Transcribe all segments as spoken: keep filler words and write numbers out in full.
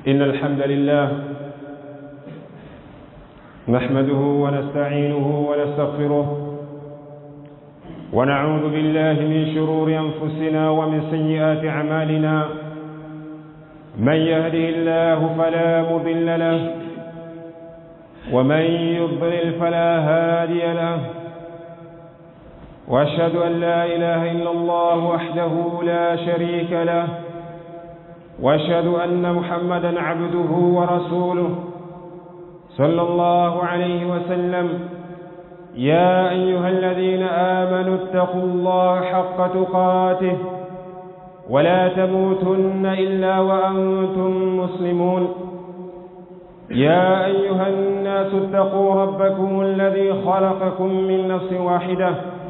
إن الحمد لله نحمده ونستعينه ونستغفره ونعوذ بالله من شرور أنفسنا ومن سيئات أعمالنا. من يهده الله فلا مضل له ومن يضلل فلا هادي له، وأشهد أن لا إله إلا الله وحده لا شريك له، وأشهد أن محمدًا عبده ورسوله صلى الله عليه وسلم. يا أيها الذين آمنوا اتقوا الله حق تقاته ولا تموتن إلا وأنتم مسلمون. يا أيها الناس اتقوا ربكم الذي خلقكم من نفس واحدة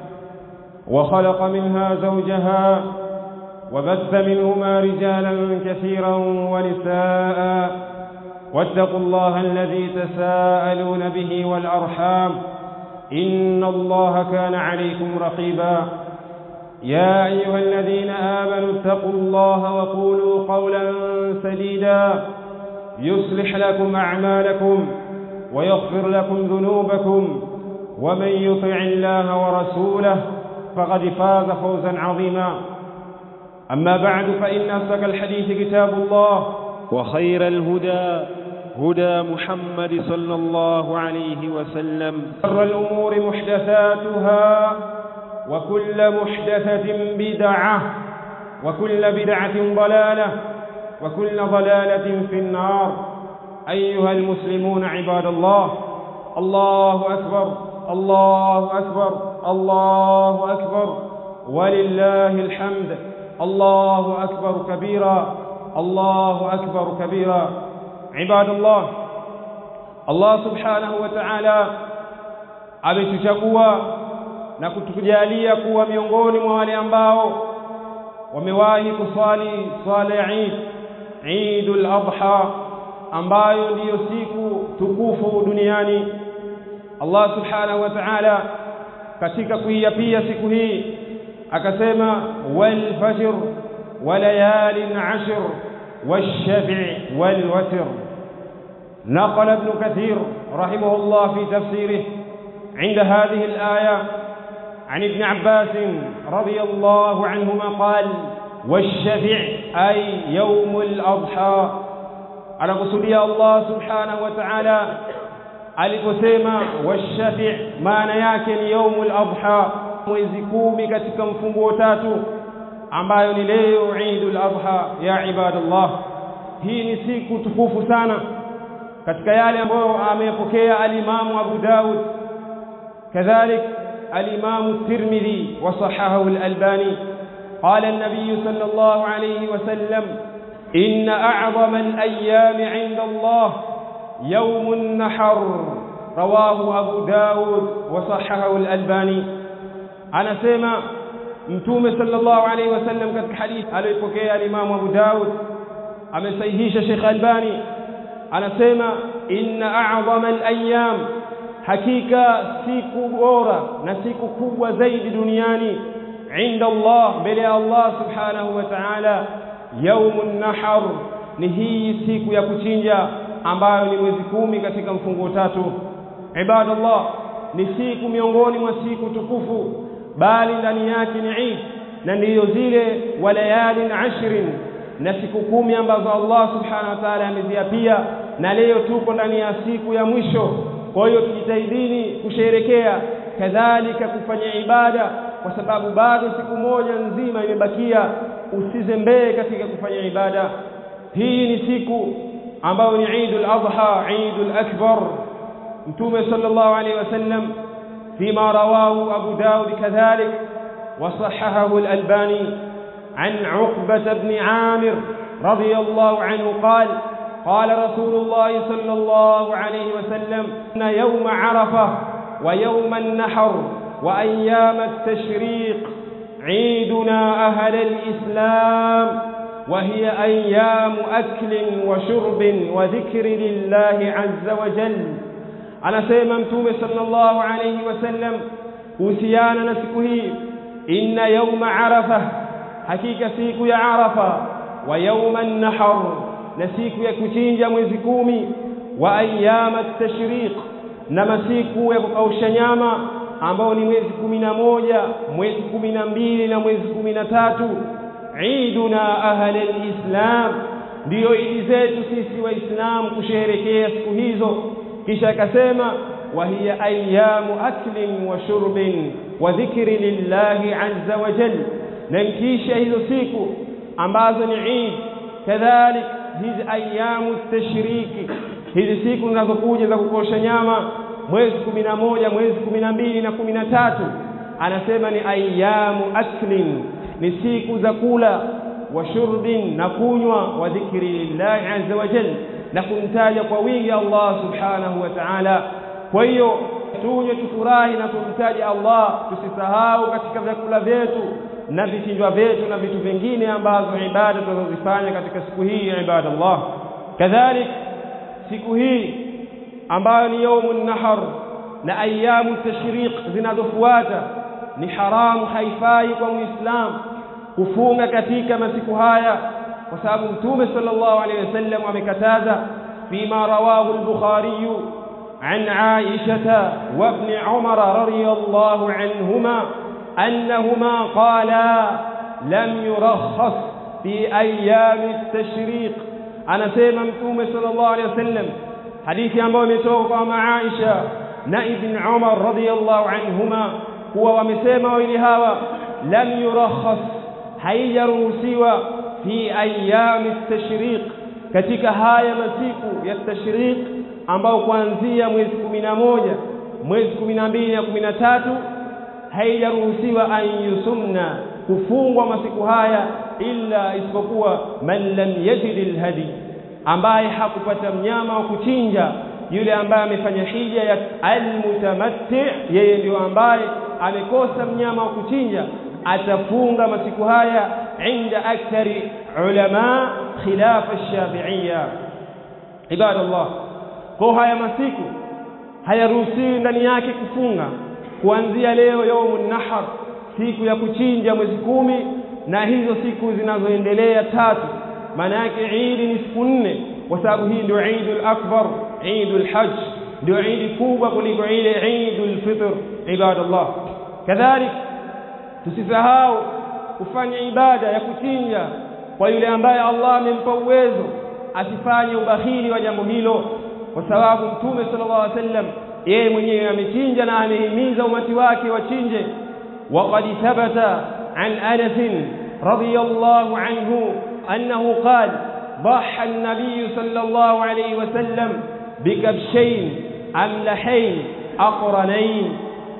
وخلق منها زوجها وبث منهما رجالا كثيرا ونساء، واتقوا الله الذي تساءلون به والأرحام إن الله كان عليكم رقيبا. يا أيها الذين آمنوا اتقوا الله وقولوا قولا سديدا يصلح لكم أعمالكم ويغفر لكم ذنوبكم، ومن يطع الله ورسوله فقد فاز فوزا عظيما. أما بعد، فإن أصدق الحديث كتاب الله، وخير الهدى هدى محمد صلى الله عليه وسلم. شر الأمور محدثاتها، وكل محدثة بدعة، وكل بدعة ضلالة، وكل ضلالة في النار. أيها المسلمون عباد الله، الله أكبر الله أكبر الله أكبر ولله الحمد. الله أكبر كبيرا الله أكبر كبيرا. عباد الله، Allah subhanahu wa ta'ala ametuchagua na kutujalia kuwa miongoni mwa wale ambao wamewahi kuswali swala ya Eid, Eidul Adha, ambayo ndiyo siku tukufu duniani. Allah subhanahu wa ta'ala katika kuiapia siku hii akasema, wal fajr wa layalin ashr wash-shaf'i wal watr. نقل ابن كثير رحمه الله في تفسيره عند هذه الآية عن ابن عباس رضي الله عنهما قال: والشفع أي يوم الأضحى. على قصدي الله سبحانه وتعالى aliposema washafi', maana yake ni yaumul adha, mwezi kumi katika mfunguo tatu ambayo ni leo Eidul Adha. Ya ibadallah, hii ni siku tukufu sana. katika yale ambayo amepokea al-Imam Abu Daud, kadhalik al-Imam Tirmidhi wa sahahahu al-Albani, qala an-nabiy sallallahu alayhi wa sallam: inna a'zama al-ayyam 'inda Allah يوم النحر. رواه أبو داود وصححه الألباني. أنا سيما متوم صلى الله عليه وسلم كتك حديث aliyopokea الإمام أبو داود amesahihisha Sheikh Albani. أنا سيما إن أعظم الأيام, hakika siku bora na siku kubwa zaidi duniani, عند الله, mbele ya Allah subhanahu wa ta'ala, يوم النحر, ni hii siku ya kuchinja ambayo ni mwezi kumi katika mfunguo tatu. Ibadallah, ni siku miongoni mwa siku tukufu, bali ndani yake ni Eid, na ndiyo zile walayalin ashrin, na siku kumi ambazo Allah subhanahu wa ta'ala ameziapia, na leo tuko ndani ya siku ya mwisho. Kwa hiyo tujitahidini kusherekea, kadhalika kufanya ibada, kwa sababu bado siku moja nzima imebakia. Usizembee katika kufanya ibada. Hii ni siku ambayo ni Eidul Adha, Eidul Akbar. Mtume sallallahu alayhi wasallam fima rawahu Abu Daud kadhalik wa sahahahu al-Albani an Uqbah ibn Amir radiyallahu anhu qala qala Rasulullah sallallahu alayhi wasallam: inna yawma Arafah wa yawma an-nahr wa ayyam at-tashriq عيدنا أهل الإسلام، وهي أيام أكل وشرب وذكر لله عز وجل. أنا سيما متومي صلى الله عليه وسلم وسيانا نسكه إن يوم عرفة, حقيقة سيك يا عرفة, ويوم النحر, na siku ya kuchinja mwezi kumi, wa ayyama at-tashriq, na masiku ya kukausha nyama ambao ni mwezi kumi na moja, mwezi kumi na mbili na mwezi kumi na tatu. Eiduna ahli al-Islam, ndio idi zetu sisi waislamu kusherehekea siku hizo. Kisha akasema wa hiya ayyamu aklin wa shurbin wa dhikri lillahi azza wa jalla, na kisha hizo siku ambazo ni Eid, kadhalik hizi ayyamu tashriki, hizi siku zinazokuja za kukosha nyama mwezi kumi na moja, mwezi kumi na mbili na kumi na tatu, anasema ni ayyamu aklin, ni siku za kula, wa shurbin, na kunywa, wa dhikri lillahi azza wa jalla, na kumtaja kwa wingi Allah subhanahu wa ta'ala. Kwa hiyo tunywe, tufurahi na tumtaje Allah, tusisahau katika vyakula vyetu na vichinjwa vyetu na vitu vingine ambazo ibada tunazozifanya katika siku hii ya ibadallah. Kadhalik siku hii ambayo ni yaumun nahar na ayyamu tashriq zinazofuata, ni haramu, haifai kwa muislamu kufunga katika masiku haya, kwa sababu Mtume sallallahu alayhi wasallam amekataza, fima rawahu al-Bukhari an Aisha wa ibn Umar radiyallahu anhuma annahuma qala lam yurakhas fi ayyam at-tashriq. Anasema Mtume sallallahu alayhi wasallam, hadithi ambayo imetoka kwa Aisha na ibn Umar radiyallahu anhuma, huwa wamesema wawili hawa, lam yurakhas, haijaruhusiwa, fi ayyam at-tashriq, katika haya masiku ya tashriq ambao kuanzia mwezi kumi na moja, mwezi kumi na mbili na kumi na tatu, haijaruhusiwa an yusumna, kufungwa masiku haya, illa isipokuwa man lam yajid alhadi, ambaye hakupata mnyama wa kuchinja, yule ambaye amefanya hija ya almutamatti, yeye ndio ambaye amekosa mnyama wa kuchinja, atafunga masiku haya inda akthari ulama khilaf ash-shafi'iyya. Ibadallah, kwa haya masiku hayaruhusiwi ndani yake kufunga kuanzia leo yaumun nahar, siku ya kuchinja mwezi kumi, na hizo siku zinazoendelea tatu. Maana yake Eid ni siku nne, kwa sababu hii ndio Eidul Akbar, Eidul Hajj, ndio Eid kubwa kuliko ile Eidul Fitr. Ibadallah, kadhalik tusisahau kufanya ibada ya kuchinja kwa yule ambaye Allah amempa uwezo, asifanye ubakhili wa jambo hilo, kwa sababu Mtume sallallahu alaihi wasallam yeye mwenyewe amechinja na amehimiza umati wake wachinje. Waqad thabata an Anas radiyallahu anhu annahu qala ضحى النبي صلى الله عليه وسلم بكبشين أملحين أقرنين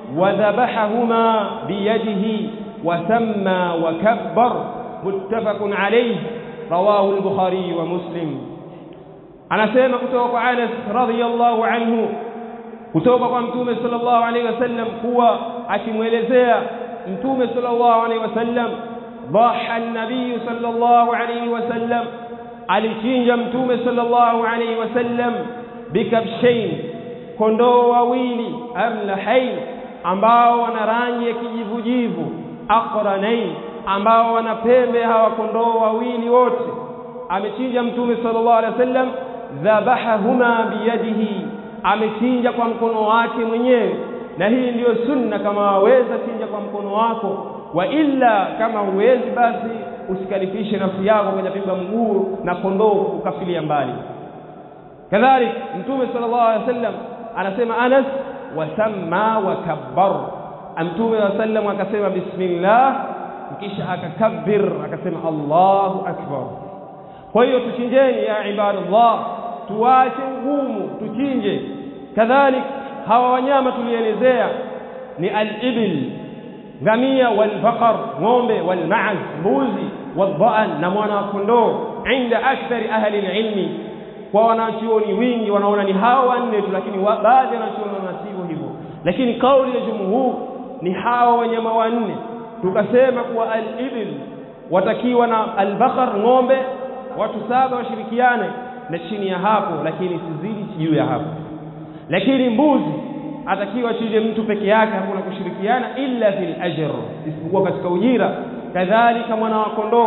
وذبحهما بيده وسمى وكبر، متفق عليه، رواه البخاري ومسلم. anasema kutoka kwa Anas radhiyallahu anhu kutoka kwa Mtume sallallahu alayhi wasallam kuwa akimwelezea Mtume sallallahu alayhi wasallam, dhaha an-nabiy sallallahu alayhi wasallam, alichinja Mtume sallallahu alayhi wasallam bikabshain, kondoo wawili, amlahain, ambao wana rangi ya kijivujivu, aqranain, ambao wana pembe hawa kondoo wawili wote. Amechinja Mtume sallallahu alayhi wasallam, dhabahahuma biyadihi, amechinja kwa mkono wake mwenyewe, na hii ndiyo sunna. Kama waweza chinja kwa mkono wako, wa illa kama huwezi basi usikalifishe nafsi yako kwenye pimba mguu na kondoo ukafilia mbali. Kadhalik Mtume sallallahu alaihi wasallam anasema Anas, wasamma wa kabbar, Mtume sallallahu akasema bismillah, kisha akakabbir, akasema Allahu akbar. Kwa hiyo tuchinjeni ya ibadallah, tuache ugumu, tuchinje. Kadhalik hawa wanyama tulielezea ni al-ibil, ngamia, wal-baqar, ng'ombe, wal-ma'az, mbuzi, wal-dha'an, na mwana kondoo. Inda akthari ahli al-ilmi, kwa wanachuoni wingi wanaona ni hawa wanne tu, lakini baadhi wanachuoni wanasivyo hivyo, lakini kauli ya jumhur ni hawa wanyama wanne. Tukasema kuwa al-ibil watakiwa na al-baqar, ng'ombe, watu saba washirikiane, na chini ya hapo lakini sizidi juu ya hapo. Lakini mbuzi atakiwa chinje mtu peke yake, hakuna kushirikiana, illa fil ajr, isipokuwa katika ujira. Kadhalika mwana wa kondoo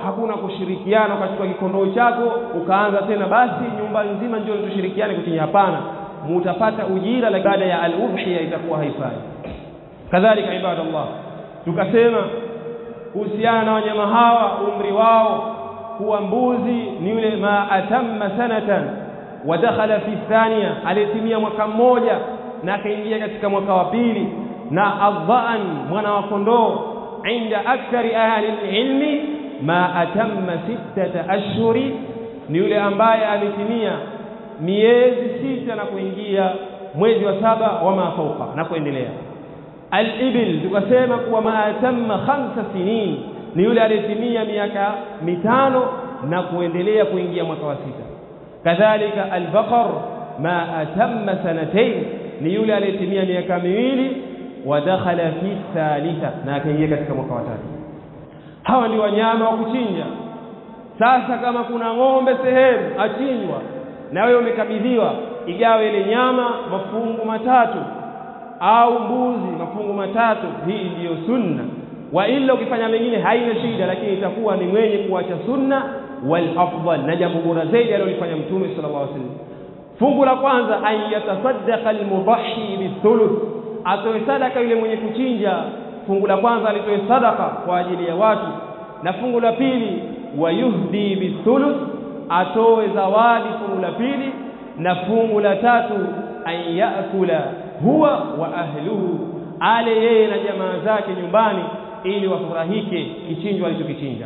hakuna kushirikiana ukachukua kikondoo chako ukaanza tena basi nyumba nzima ndio tushirikiane kuchinja. Hapana, mutapata ujira, la baada ya al-udhiya itakuwa haifai. Kadhalika ibadallah, tukasema kuhusiana na wanyama hawa umri wao kuwa mbuzi ni yule ma atamma sanatan wa dakhala fi thaniya, alitimia mwaka mmoja na akaingia katika mwaka wa pili. Na adhan mwana wa kondoo inda akthari ahli ilmi ma atamma sittata ashhuri, ni yule ambaye alitimia miezi sita na kuingia mwezi wa saba wa mafauka na kuendelea. Al-ibil tukasema kuwa ma atamma khamsa sinin, ni yule aliyetimia miaka mitano na kuendelea kuingia mwaka wa sita. Kadhalika al-baqar ma atamma sanatayn, ni yule aliyetimia miaka miwili wa dakhala fi thalitha, na akaingia katika mwaka wa tatu. Hawa ni wanyama wa kuchinja. Sasa kama kuna ng'ombe sehemu achinjwa na wewe umekabidhiwa igawe ile nyama mafungu matatu au mbuzi mafungu matatu, hii ndiyo sunna. Wa illa ukifanya mengine haina shida, lakini itakuwa ni mwenye kuacha sunna wal afdal, na jambo bora zaidi alilofanya Mtume sallallahu alaihi wasallam. Fungu la kwanza, an yatasaddaqa al-mudahhi bithuluth, atoe sadaka yule mwenye kuchinja. Fungu la kwanza alitoe sadaka kwa ajili ya watu, na fungu la pili wayuhdi bithuluth, atoe zawadi fungu la pili, na fungu la tatu an yaakula huwa wa ahluhu, ale yeye na jamaa zake nyumbani ili wafurahike kichinjwa alichokichinja.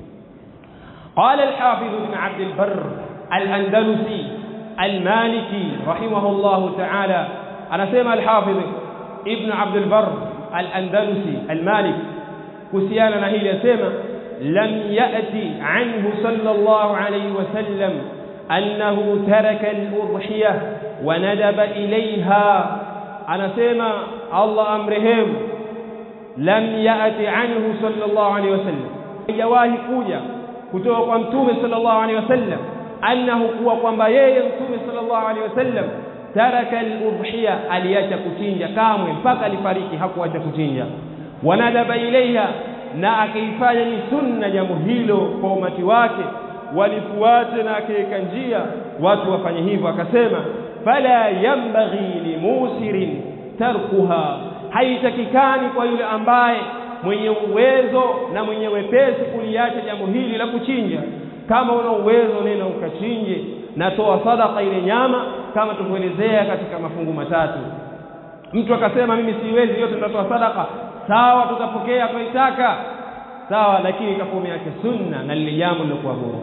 قال الحافظ ابن عبد البر الأندلسي المالكي رحمه الله تعالى، أنا سمع الحافظ ابن عبد البر الأندلسي المالكي كسيانا نهيل سمع لم يأتي عنه صلى الله عليه وسلم أنه ترك الأضحية وندب إليها. أنا سمع الله أمرهم لم يأتي عنه صلى الله عليه وسلم، يواهي كوجا kutoka kwa Mtume sallallahu alaihi wasallam annahu kuwa kwamba yeye Mtume sallallahu alaihi wasallam taraka al-udhiya, aliacha kuchinja kamwe mpaka alifariki hakuacha kuchinja. Wanadaba ilaiha, na akaifanya ni sunna jambo hilo kwa umati wake walifuate, na akaweka njia watu wafanye hivyo. Akasema fala yambaghi limusirin tarkuha, haitakikani kwa yule ambaye mwenye uwezo na mwenye wepesi kuliacha jambo hili la kuchinja. Kama una uwezo nenda ukachinje na toa sadaka ile nyama kama tulivyoelezea katika mafungu matatu. Mtu akasema mimi siwezi yote nitatoa sadaka, sawa, tutapokea kwa itaka sawa, lakini itakuwa yake sunna na lile jambo lilokuwa bora.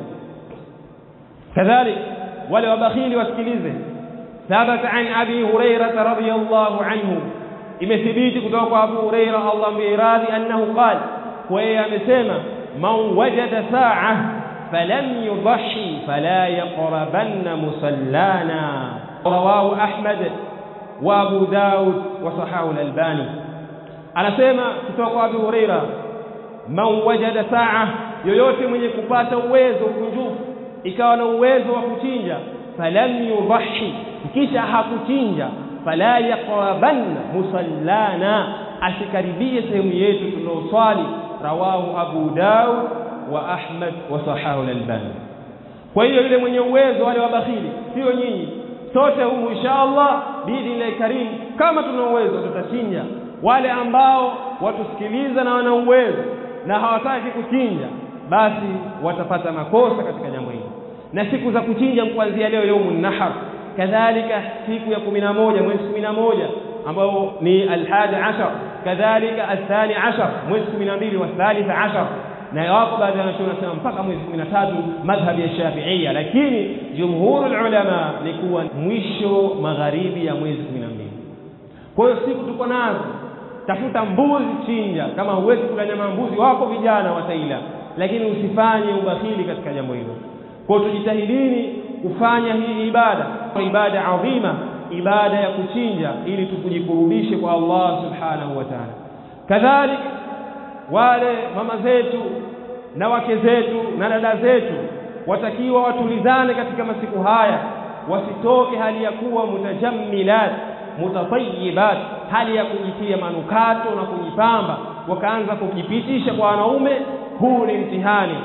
Kadhalika wale wabakhili wasikilize. Thabata an Abi Hurairah radhiyallahu anhu, imethibiti kutoka kwa Abu Hurairah Allah mwiradhi annahu qala, kwa yeye amesema man wajada sa'a falam yudhi fala yaqrabanna musallana, rawahu Ahmad wa Abu Daud wa sahahu al-Albani. Anasema kutoka kwa Abu Hurairah, man wajada sa'a, yoyote mwenye kupata uwezo kunjufu ikawa na uwezo wa kuchinja, falam yudhi, kisha hakuchinja, fala yaqrabanna musallana, asikaribie sehemu yetu tunaoswali, rawahu Abu Daud wa Ahmad wa sahahu al-Albani. Kwa hiyo yule mwenye uwezo, wale wabakhili sio nyinyi, sote humu inshallah biidhnillahi karim, kama tuna uwezo tutachinja. Wale ambao watusikiliza na wana uwezo na hawataki kuchinja, basi watapata makosa katika jambo hili. Na siku za kuchinja kuanzia leo yaumun nahar, kadhalika siku ya kumi na moja mwezi kumi na moja ambao ni al-hadi ashar, kadhalika al-thani ashar mwezi kumi na mbili wa thalith ashar, na yapo baadhi ya wanachuoni wanasema mpaka mwezi kumi na tatu madhhabi ya Shafi'ia, lakini jumhurul ulama ni kuwa mwisho magharibi ya mwezi kumi na mbili. Kwa hiyo siku tuko nazo, tafuta mbuzi chinja. Kama huwezi kula nyama mbuzi, wako vijana wataila, lakini usifanye ubakhili katika jambo hilo. Kwa hiyo tujitahidini kufanya hii ibada, ibada adhima, ibada ya kuchinja, ili tukujikurubishe kwa Allah subhanahu wa ta'ala. Kadhalika wale mama zetu na wake zetu na dada zetu watakiwa watulizane katika masiku haya, wasitoke hali ya kuwa mutajammilat mutatayyibat, hali ya kujitia manukato na kujipamba, wakaanza kujipitisha kwa wanaume. Huu ni mtihani.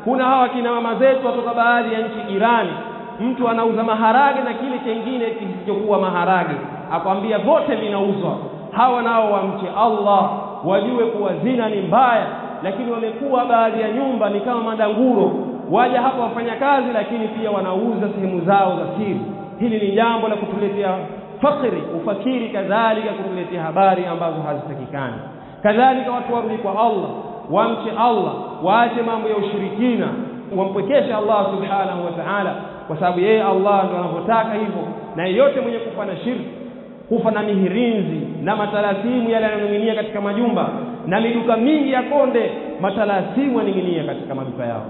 kuna hawa kina mama zetu kutoka baadhi ya nchi jirani, mtu anauza maharage na kile kingine kisichokuwa maharage, akwambia vote vinauzwa. Hawa nao wamche Allah, wajue kuwa zina ni mbaya, lakini wamekuwa baadhi ya nyumba ni kama madanguro, waja hapa wafanya kazi lakini pia wanauza sehemu zao za siri. Hili ni jambo la kutuletea fakiri, ufakiri, kadhalika kutuletea habari ambazo hazitakikani. Kadhalika watu warudi kwa Allah, wamche Allah, waache mambo ya ushirikina, wampwekeshe Allah subhanahu wa ta'ala, kwa sababu yeye Allah ndo anavyotaka hivyo. Na yeyote mwenye kufa na shirki, kufa na mihirinzi na matalasimu yale yanayoning'inia katika majumba na miduka mingi ya konde, matalasimu yaning'inia katika maduka yao.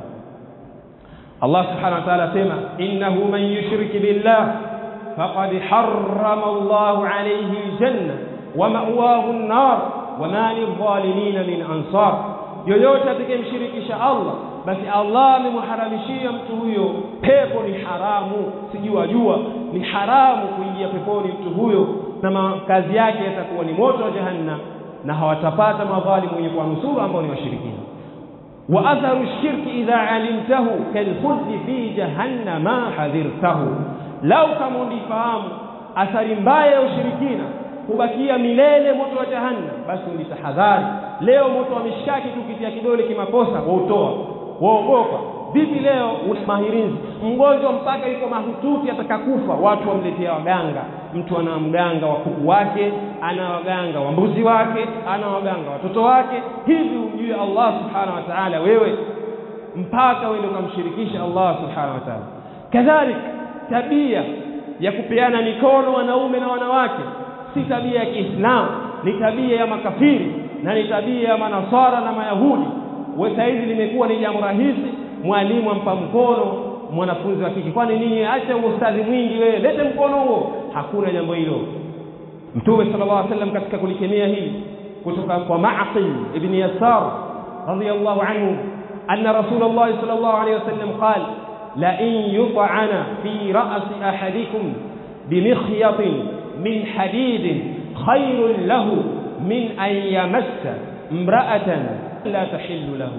Allah subhanahu wa ta'ala sema, innahu man yushrik billah faqad harrama Allahu alayhi aljanna wa ma'wahu an-nar wa ma lidh-dhalimin min ansar. Yoyote atakayemshirikisha Allah, basi Allah amemharamishia mtu huyo pepo. Ni haramu, sijua jua ni haramu kuingia peponi mtu huyo, na makazi yake yatakuwa ni moto wa jahannam, na hawatapata madhalimu wenye kuwanusuru ambao ni washirikina. wa atharu shirki idha alimtahu kalkhuldi fi jahannama hadhirtahu. Lau kama undifahamu athari mbaya ya ushirikina, kubakia milele moto wa jahannam, basi ulitahadhari. Leo moto wa mishkaki tukitia kidole kimakosa wautoa, waogopa. Vipi leo mahirinzi, mgonjwa mpaka yuko mahututi atakakufa, watu wamletea waganga. Mtu ana mganga wa kuku wake, ana waganga wa mbuzi wake, ana waganga watoto wake. Hivi ujue Allah subhanahu wa ta'ala wewe mpaka wewe ukamshirikisha Allah subhanahu wa ta'ala. Kadhalika tabia ya kupeana mikono wanaume na wanawake si tabia ya Kiislamu, ni tabia ya makafiri na ni tabia ya manasara na mayahudi. Wewe saizi limekuwa ni jambo rahisi, mwalimu ampa mkono mwanafunzi wa kike. Kwani nini? Acha ustadhi mwingi wewe, lete mkono huo. Hakuna jambo hilo. Mtume sallallahu alaihi wasallam katika kulikemea hili kutoka kwa Ma'qil ibn Yasar radiyallahu anhu, anna Rasulullah sallallahu alaihi wasallam qala la in yut'ana fi ra'si ahadikum bimikhyat min hadid khayrun lahu min an yamassa imra'atan la tahillu lahu.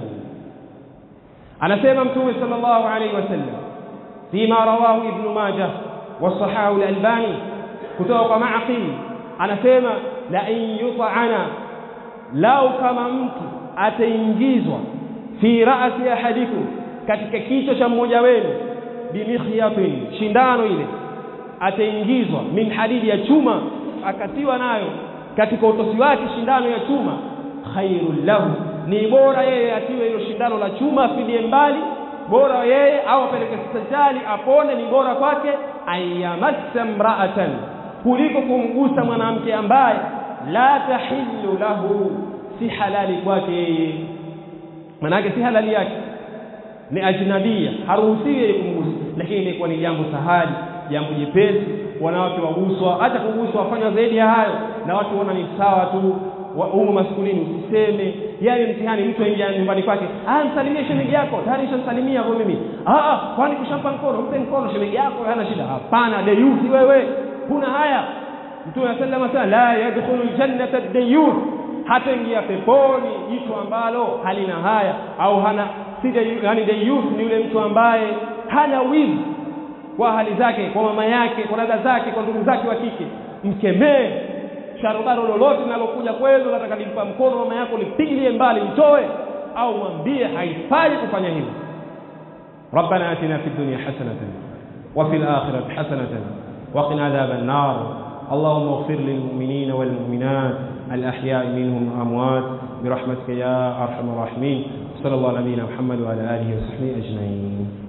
Anasema Mtume sallallahu alayhi wasallam fima rawahu Ibn Majah wa sahahu al-Albani kutoka kwa Ma'qil, anasema la in yut'ana, lau kama mtu ataingizwa fi ra'si ahadikum, katika kichwa cha mmoja wenu, bimikhiyatin, shindano ile ataingizwa, min hadidi, ya chuma, akatiwa nayo katika utosi wake shindano ya chuma, khairul lahu, ni bora yeye atiwe hilo shindano la chuma afilie mbali, bora yeye au apeleke hospitali apone, ni bora kwake ayyamassa mra'atan, kuliko kumgusa mwanamke ambaye la tahillu lahu, si halali kwake yeye. Manake si halali yake, ni ajnabia, haruhusiwi kumgusa, lakini ilikuwa ni jambo sahali, jambo jepesi. Wanawake waguswa, hata kuguswa wafanya zaidi ya hayo, na watu wana ni sawa tu wa umu maskulini, usiseme. Yale mtihani, mtu aingia nyumbani kwake, ah msalimie shemeji yako, tayari nishamsalimia kwa mimi. Ah ah, kwani kushampa mkono, mpe mkono shemeji yako, hana shida. Hapana, dayuthi wewe, huna haya. Mtume sallallahu alayhi wasallam, la yadkhulu aljannata ad-dayuth, hata ingia peponi jitu ambalo halina haya au hana sija. Yani dayuth ni yule mtu ambaye hana wivu kwa hali zake, kwa mama yake, kwa dada zake, kwa ndugu zake wa kike. Mkemee sharubaro lolote linalokuja kwenu, nataka nimpa mkono mama yako, lipigilie mbali, mtoe au mwambie haifai kufanya hivyo. Rabbana atina fid dunya hasanatan wa fil akhirati hasanatan wa qina adhaban nar. اللهم اغفر للمؤمنين والمؤمنات الأحياء منهم أموات برحمتك يا أرحم الراحمين. صلى الله على نبينا محمد وعلى آله وصحبه أجمعين.